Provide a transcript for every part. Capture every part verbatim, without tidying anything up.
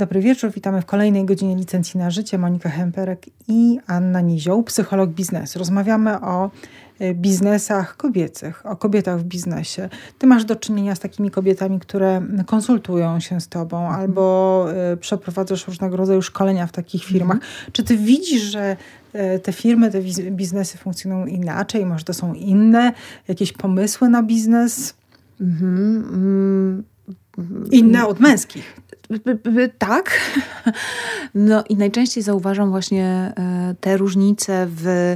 Dobry wieczór, witamy w kolejnej godzinie Licencji na Życie. Monika Hemperek i Anna Nizioł, psycholog biznesu. Rozmawiamy o biznesach kobiecych, o kobietach w biznesie. Ty masz do czynienia z takimi kobietami, które konsultują się z tobą mhm. albo przeprowadzasz różnego rodzaju szkolenia w takich firmach. Mhm. Czy ty widzisz, że te firmy, te biznesy funkcjonują inaczej? Może to są inne jakieś pomysły na biznes? Mhm. Inne od męskich. Tak. No i najczęściej zauważam właśnie te różnice w,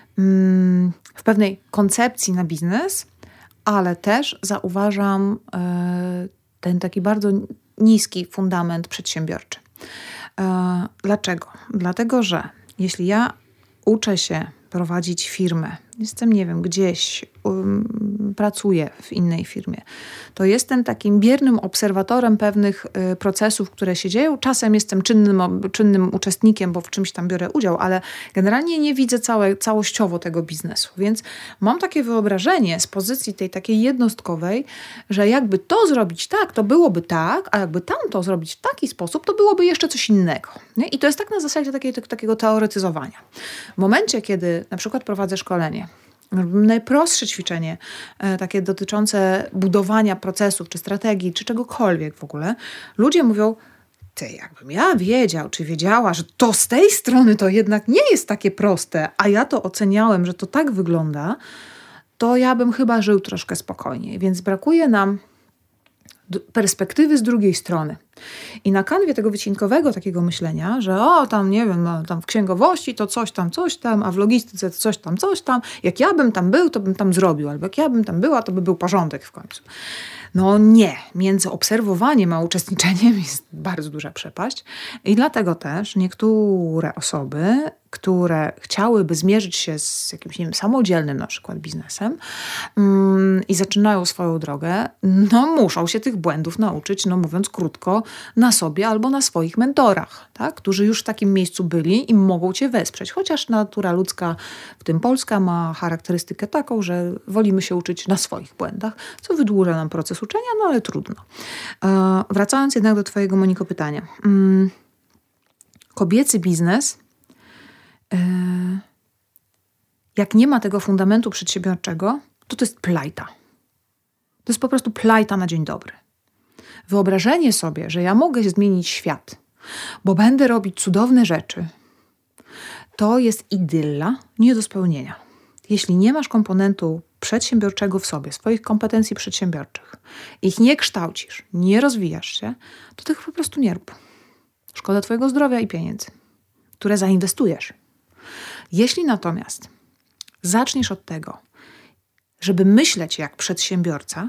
w pewnej koncepcji na biznes, ale też zauważam ten taki bardzo niski fundament przedsiębiorczy. Dlaczego? Dlatego, że jeśli ja uczę się prowadzić firmę, jestem, nie wiem, gdzieś, um, pracuję w innej firmie, to jestem takim biernym obserwatorem pewnych y, procesów, które się dzieją. Czasem jestem czynnym, czynnym uczestnikiem, bo w czymś tam biorę udział, ale generalnie nie widzę całe, całościowo tego biznesu. Więc mam takie wyobrażenie z pozycji tej takiej jednostkowej, że jakby to zrobić tak, to byłoby tak, a jakby tamto zrobić w taki sposób, to byłoby jeszcze coś innego. Nie? I to jest tak na zasadzie takiej, tak, takiego teoretyzowania. W momencie, kiedy na przykład prowadzę szkolenie, najprostsze ćwiczenie, e, takie dotyczące budowania procesów, czy strategii, czy czegokolwiek w ogóle, ludzie mówią, ty, jakbym ja wiedział, czy wiedziała, że to z tej strony to jednak nie jest takie proste, a ja to oceniałem, że to tak wygląda, to ja bym chyba żył troszkę spokojniej. Więc brakuje nam perspektywy z drugiej strony. I na kanwie tego wycinkowego takiego myślenia, że o, tam nie wiem, tam w księgowości to coś tam, coś tam, a w logistyce to coś tam, coś tam. Jak ja bym tam był, to bym tam zrobił. Albo jak ja bym tam była, to by był porządek w końcu. No nie. Między obserwowaniem a uczestniczeniem jest bardzo duża przepaść. I dlatego też niektóre osoby, które chciałyby zmierzyć się z jakimś, nie wiem, samodzielnym na przykład biznesem um, i zaczynają swoją drogę, no muszą się tych błędów nauczyć, no mówiąc krótko, na sobie albo na swoich mentorach, tak? Którzy już w takim miejscu byli i mogą cię wesprzeć. Chociaż natura ludzka, w tym polska, ma charakterystykę taką, że wolimy się uczyć na swoich błędach, co wydłuża nam proces uczenia, no ale trudno. E, wracając jednak do twojego, Moniko, pytania. Mm, kobiecy biznes, e, jak nie ma tego fundamentu przedsiębiorczego, to to jest plajta. To jest po prostu plajta na dzień dobry. Wyobrażenie sobie, że ja mogę zmienić świat, bo będę robić cudowne rzeczy, to jest idylla nie do spełnienia. Jeśli nie masz komponentu przedsiębiorczego w sobie, swoich kompetencji przedsiębiorczych, ich nie kształcisz, nie rozwijasz się, to tych po prostu nie rób. Szkoda twojego zdrowia i pieniędzy, które zainwestujesz. Jeśli natomiast zaczniesz od tego, żeby myśleć jak przedsiębiorca,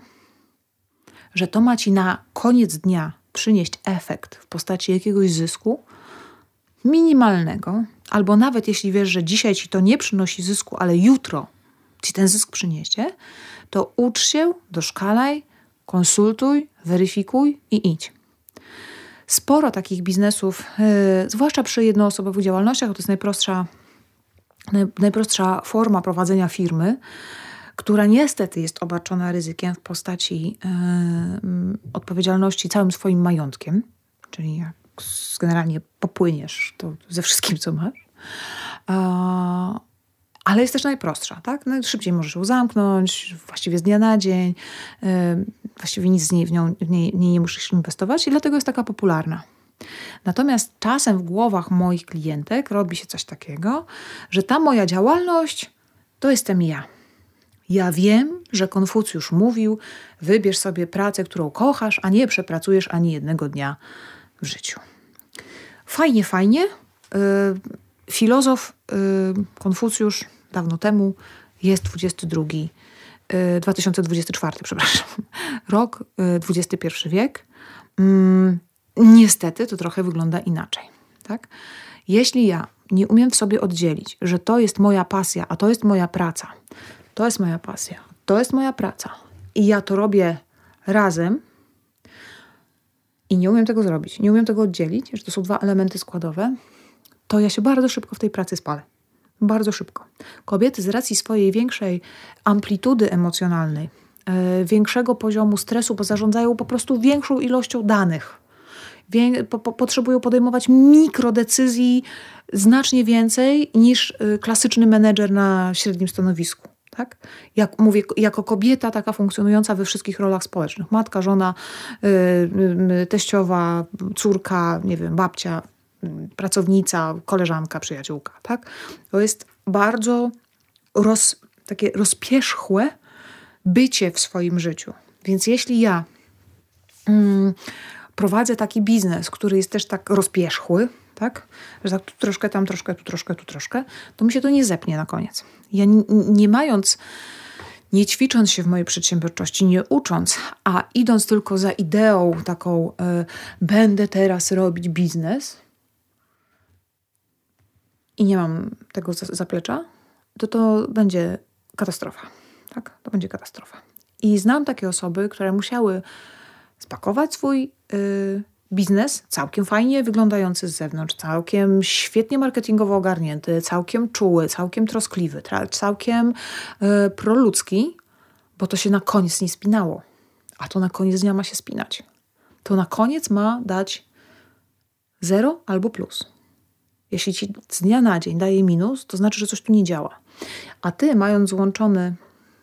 że to ma ci na koniec dnia przynieść efekt w postaci jakiegoś zysku minimalnego, albo nawet jeśli wiesz, że dzisiaj ci to nie przynosi zysku, ale jutro ci ten zysk przyniesie, to ucz się, doszkalaj, konsultuj, weryfikuj i idź. Sporo takich biznesów, yy, zwłaszcza przy jednoosobowych działalnościach, to jest najprostsza, naj, najprostsza forma prowadzenia firmy, która niestety jest obarczona ryzykiem w postaci yy, odpowiedzialności całym swoim majątkiem, czyli jak generalnie popłyniesz to ze wszystkim, co masz. Yy, ale jest też najprostsza, tak? No, szybciej możesz ją zamknąć, właściwie z dnia na dzień, yy, właściwie nic z niej, w, nią, w niej, w niej nie musisz inwestować i dlatego jest taka popularna. Natomiast czasem w głowach moich klientek robi się coś takiego, że ta moja działalność to jestem ja. Ja wiem, że Konfucjusz mówił, wybierz sobie pracę, którą kochasz, a nie przepracujesz ani jednego dnia w życiu. Fajnie, fajnie. Yy, filozof yy, Konfucjusz dawno temu, jest dwudziesty drugi, yy, dwa tysiące dwudziesty czwarty, przepraszam, rok, yy, dwudziesty pierwszy wiek. Yy, niestety to trochę wygląda inaczej. Tak? Jeśli ja nie umiem w sobie oddzielić, że to jest moja pasja, a to jest moja praca, to jest moja pasja, to jest moja praca i ja to robię razem i nie umiem tego zrobić, nie umiem tego oddzielić, że to są dwa elementy składowe, to ja się bardzo szybko w tej pracy spalę. Bardzo szybko. Kobiety z racji swojej większej amplitudy emocjonalnej, yy, większego poziomu stresu, bo zarządzają po prostu większą ilością danych wie, po, po, potrzebują podejmować mikrodecyzji znacznie więcej niż y, klasyczny menedżer na średnim stanowisku. Tak? Jak mówię, jako kobieta taka funkcjonująca we wszystkich rolach społecznych. Matka, żona, y, y, teściowa, córka, nie wiem, babcia, y, pracownica, koleżanka, przyjaciółka. Tak? To jest bardzo roz, takie rozpierzchłe bycie w swoim życiu. Więc jeśli ja mm, prowadzę taki biznes, który jest też tak rozpierzchły, tak? Że tak tu troszkę, tam troszkę, tu troszkę, tu troszkę, to mi się to nie zepnie na koniec. Ja nie, nie mając, nie ćwicząc się w mojej przedsiębiorczości, nie ucząc, a idąc tylko za ideą taką, y, będę teraz robić biznes i nie mam tego zaplecza, to to będzie katastrofa. Tak? To będzie katastrofa. I znam takie osoby, które musiały spakować swój y, biznes, całkiem fajnie wyglądający z zewnątrz, całkiem świetnie marketingowo ogarnięty, całkiem czuły, całkiem troskliwy, tra- całkiem y, proludzki, bo to się na koniec nie spinało. A to na koniec dnia ma się spinać. To na koniec ma dać zero albo plus. Jeśli ci z dnia na dzień daje minus, to znaczy, że coś tu nie działa. A ty, mając złączony,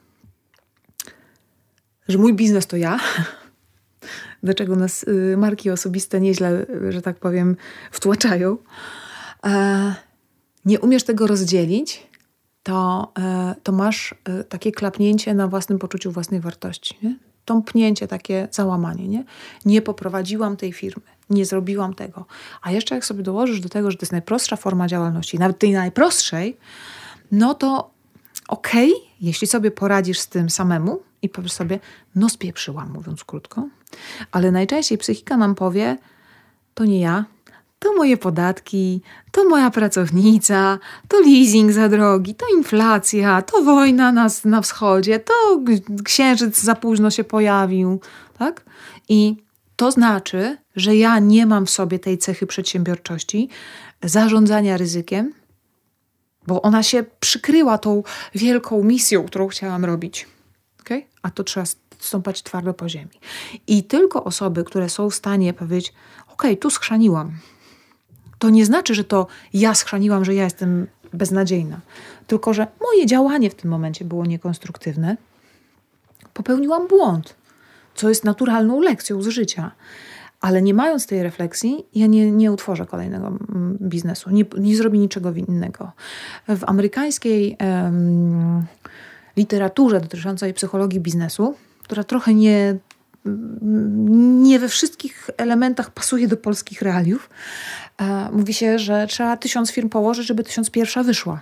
że mój biznes to ja, do czego nas y, marki osobiste nieźle, że tak powiem, wtłaczają, e, nie umiesz tego rozdzielić, to, e, to masz e, takie klapnięcie na własnym poczuciu własnej wartości. Nie? Tąpnięcie, takie załamanie. Nie? nie poprowadziłam tej firmy, nie zrobiłam tego. A jeszcze jak sobie dołożysz do tego, że to jest najprostsza forma działalności, nawet tej najprostszej, no to okej, okay, jeśli sobie poradzisz z tym samemu i powiesz sobie, no spieprzyłam, mówiąc krótko, ale najczęściej psychika nam powie, to nie ja, to moje podatki, to moja pracownica, to leasing za drogi, to inflacja, to wojna na, na wschodzie, to księżyc za późno się pojawił, tak? I to znaczy, że ja nie mam w sobie tej cechy przedsiębiorczości, zarządzania ryzykiem, bo ona się przykryła tą wielką misją, którą chciałam robić. Okay? A to trzeba stąpać twardo po ziemi. I tylko osoby, które są w stanie powiedzieć, okej, tu schrzaniłam. To nie znaczy, że to ja schrzaniłam, że ja jestem beznadziejna. Tylko, że moje działanie w tym momencie było niekonstruktywne. Popełniłam błąd, co jest naturalną lekcją z życia. Ale nie mając tej refleksji, ja nie, nie utworzę kolejnego biznesu. Nie, nie zrobię niczego innego. W amerykańskiej um, literaturze dotyczącej psychologii biznesu, która trochę nie, nie we wszystkich elementach pasuje do polskich realiów, e, mówi się, że trzeba tysiąc firm położyć, żeby tysiąc pierwsza wyszła.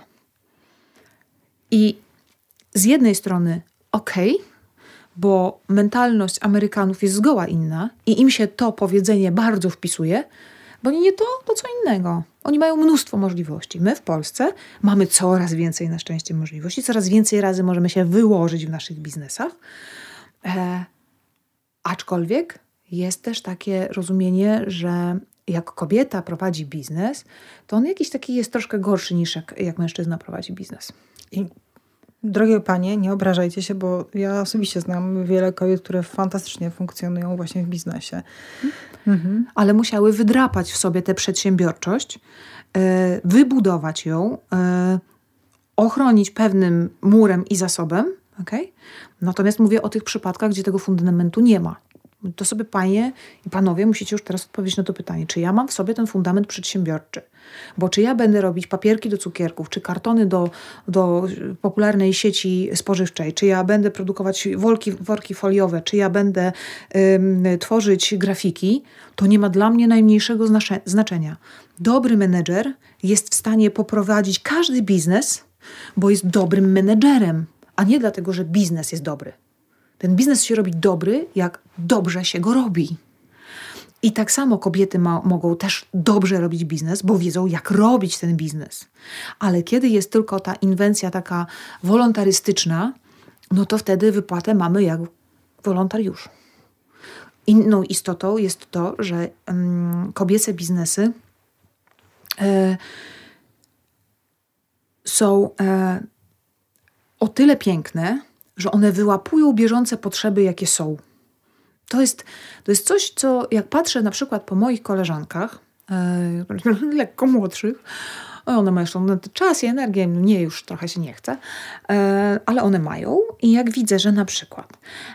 I z jednej strony okej, okay, bo mentalność Amerykanów jest zgoła inna i im się to powiedzenie bardzo wpisuje, bo nie to, to co innego. Oni mają mnóstwo możliwości. My w Polsce mamy coraz więcej na szczęście możliwości, coraz więcej razy możemy się wyłożyć w naszych biznesach. E, aczkolwiek jest też takie rozumienie, że jak kobieta prowadzi biznes, to on jakiś taki jest troszkę gorszy niż jak, jak mężczyzna prowadzi biznes. I drogie panie, nie obrażajcie się, bo ja osobiście znam wiele kobiet, które fantastycznie funkcjonują właśnie w biznesie. Mhm. Ale musiały wydrapać w sobie tę przedsiębiorczość, yy, wybudować ją, yy, ochronić pewnym murem i zasobem. Okay? Natomiast mówię o tych przypadkach, gdzie tego fundamentu nie ma. To sobie panie i panowie musicie już teraz odpowiedzieć na to pytanie, czy ja mam w sobie ten fundament przedsiębiorczy? Bo czy ja będę robić papierki do cukierków, czy kartony do, do popularnej sieci spożywczej, czy ja będę produkować worki, worki foliowe, czy ja będę ym, tworzyć grafiki, to nie ma dla mnie najmniejszego znaczenia. Dobry menedżer jest w stanie poprowadzić każdy biznes, bo jest dobrym menedżerem, a nie dlatego, że biznes jest dobry. Ten biznes się robi dobry, jak dobrze się go robi. I tak samo kobiety ma, mogą też dobrze robić biznes, bo wiedzą, jak robić ten biznes. Ale kiedy jest tylko ta inwencja taka wolontarystyczna, no to wtedy wypłatę mamy jak wolontariusz. Inną istotą jest to, że um, kobiece biznesy e, są e, o tyle piękne, że one wyłapują bieżące potrzeby, jakie są. to jest, to jest coś, co jak patrzę na przykład po moich koleżankach, e, lekko młodszych, one mają jeszcze czas i energię, mnie już trochę się nie chce, e, ale one mają i jak widzę, że na przykład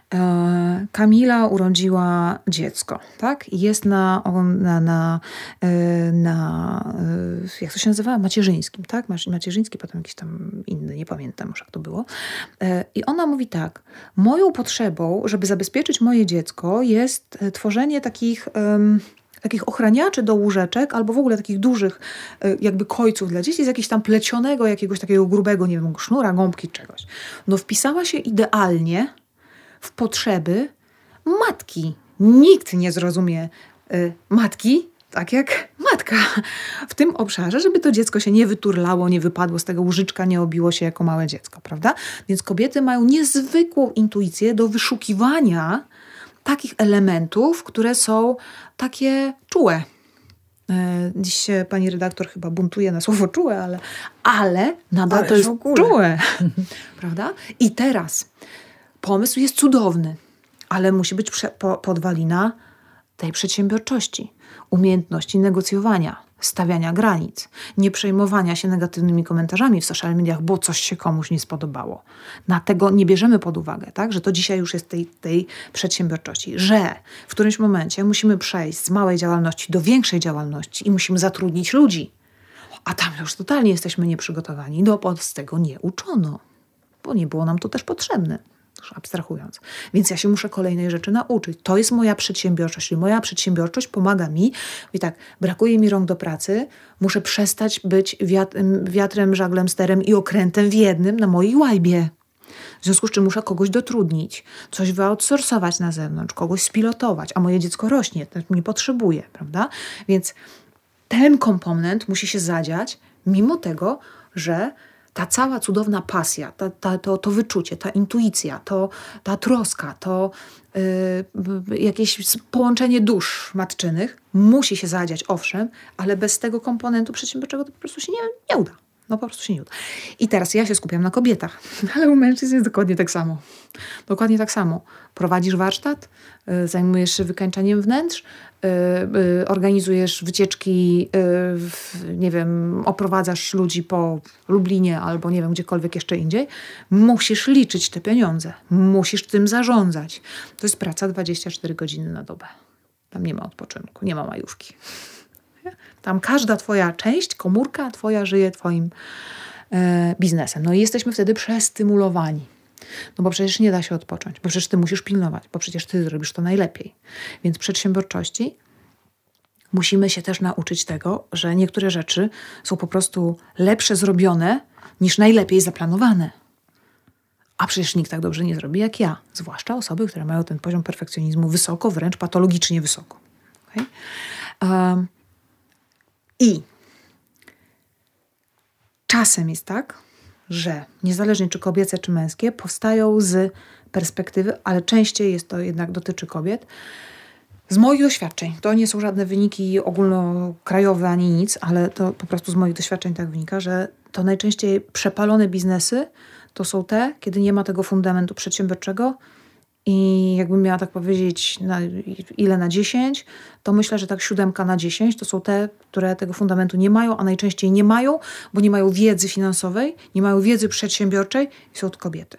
e, Kamila urodziła dziecko, tak? I jest na, na, na, e, na e, jak to się nazywa? Macierzyńskim, tak? Macierzyński, potem jakiś tam inny, nie pamiętam już jak to było. E, I ona mówi tak, moją potrzebą, żeby zabezpieczyć moje dziecko jest tworzenie takich... Um, takich ochraniaczy do łóżeczek, albo w ogóle takich dużych jakby kojców dla dzieci z jakiegoś tam plecionego, jakiegoś takiego grubego, nie wiem, sznura, gąbki, czegoś. No wpisała się idealnie w potrzeby matki. Nikt nie zrozumie y, matki tak jak matka w tym obszarze, żeby to dziecko się nie wyturlało, nie wypadło z tego łóżeczka, nie obiło się jako małe dziecko, prawda? Więc kobiety mają niezwykłą intuicję do wyszukiwania takich elementów, które są takie czułe. Dziś się pani redaktor chyba buntuje na słowo czułe, ale, ale nadal ale to jest czułe. Prawda? I teraz pomysł jest cudowny, ale musi być prze, po, podwalina tej przedsiębiorczości, umiejętności negocjowania, stawiania granic, nie przejmowania się negatywnymi komentarzami w social mediach, bo coś się komuś nie spodobało. Na tego nie bierzemy pod uwagę, tak? Że to dzisiaj już jest tej, tej przedsiębiorczości, że w którymś momencie musimy przejść z małej działalności do większej działalności i musimy zatrudnić ludzi. A tam już totalnie jesteśmy nieprzygotowani, no bo z tego nie uczono, bo nie było nam to też potrzebne. Abstrahując. Więc ja się muszę kolejnej rzeczy nauczyć. To jest moja przedsiębiorczość. I moja przedsiębiorczość pomaga mi, i tak, brakuje mi rąk do pracy, muszę przestać być wiatrem, wiatrem, żaglem, sterem i okrętem w jednym na mojej łajbie. W związku z czym muszę kogoś dotrudnić, coś wyoutsourcować na zewnątrz, kogoś spilotować, a moje dziecko rośnie, też mnie potrzebuje, prawda? Więc ten komponent musi się zadziać, mimo tego, że ta cała cudowna pasja, ta, ta, to, to wyczucie, ta intuicja, to, ta troska, to yy, jakieś połączenie dusz matczynych musi się zadziać, owszem, ale bez tego komponentu przedsiębiorczego to po prostu się nie, nie uda. No po prostu się nie uda. I teraz ja się skupiam na kobietach, ale u mężczyzn jest dokładnie tak samo. Dokładnie tak samo. Prowadzisz warsztat, yy, zajmujesz się wykańczaniem wnętrz, yy, yy, organizujesz wycieczki, yy, nie wiem, oprowadzasz ludzi po Lublinie albo nie wiem, gdziekolwiek jeszcze indziej. Musisz liczyć te pieniądze. Musisz tym zarządzać. To jest praca dwadzieścia cztery godziny na dobę. Tam nie ma odpoczynku, nie ma majówki. Tam każda twoja część, komórka twoja żyje twoim e, biznesem. No i jesteśmy wtedy przestymulowani. No bo przecież nie da się odpocząć, bo przecież ty musisz pilnować, bo przecież ty zrobisz to najlepiej. Więc w przedsiębiorczości musimy się też nauczyć tego, że niektóre rzeczy są po prostu lepsze zrobione niż najlepiej zaplanowane. A przecież nikt tak dobrze nie zrobi jak ja. Zwłaszcza osoby, które mają ten poziom perfekcjonizmu wysoko, wręcz patologicznie wysoko. Okay? Um, I czasem jest tak, że niezależnie czy kobiece, czy męskie, powstają z perspektywy, ale częściej jest to jednak dotyczy kobiet. Z moich doświadczeń, to nie są żadne wyniki ogólnokrajowe ani nic, ale to po prostu z moich doświadczeń tak wynika, że to najczęściej przepalone biznesy to są te, kiedy nie ma tego fundamentu przedsiębiorczego. I jakbym miała tak powiedzieć, na ile na dziesięć, to myślę, że tak siódemka na dziesięć to są te, które tego fundamentu nie mają, a najczęściej nie mają, bo nie mają wiedzy finansowej, nie mają wiedzy przedsiębiorczej i są to kobiety.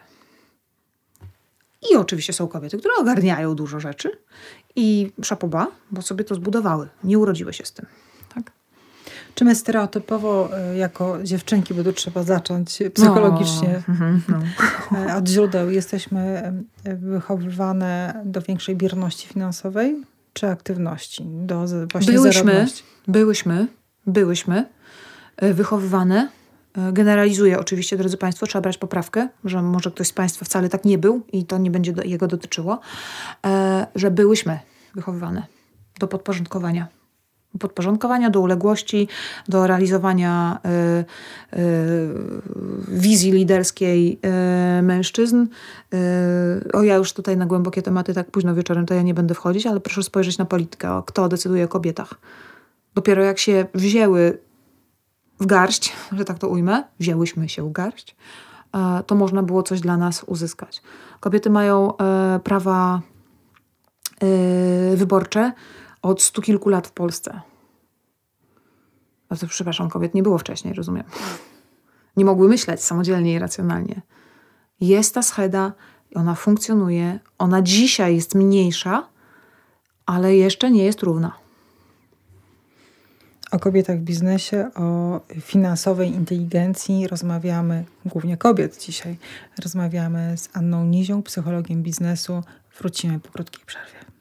I oczywiście są kobiety, które ogarniają dużo rzeczy i szapoba, bo sobie to zbudowały, nie urodziły się z tym. Tak? Czy my stereotypowo jako dziewczynki, bo tu trzeba zacząć psychologicznie no, no. od źródeł, jesteśmy wychowywane do większej bierności finansowej czy aktywności? Do właśnie byłyśmy, zaradności? byłyśmy, byłyśmy wychowywane. Generalizuję oczywiście, drodzy Państwo, trzeba brać poprawkę, że może ktoś z Państwa wcale tak nie był i to nie będzie do, jego dotyczyło, że byłyśmy wychowywane do podporządkowania. podporządkowania, do uległości, do realizowania y, y, wizji liderskiej y, mężczyzn. Y, o, ja już tutaj na głębokie tematy tak późno wieczorem to ja nie będę wchodzić, ale proszę spojrzeć na politykę, kto decyduje o kobietach. Dopiero jak się wzięły w garść, że tak to ujmę, wzięłyśmy się w garść, y, to można było coś dla nas uzyskać. Kobiety mają y, prawa yy, wyborcze od stu kilku lat w Polsce. Bardzo przepraszam, kobiet nie było wcześniej, rozumiem. Nie mogły myśleć samodzielnie i racjonalnie. Jest ta scheda, ona funkcjonuje, ona dzisiaj jest mniejsza, ale jeszcze nie jest równa. O kobietach w biznesie, o finansowej inteligencji rozmawiamy, głównie kobiet dzisiaj. Rozmawiamy z Anną Nizią, psychologiem biznesu. Wrócimy po krótkiej przerwie.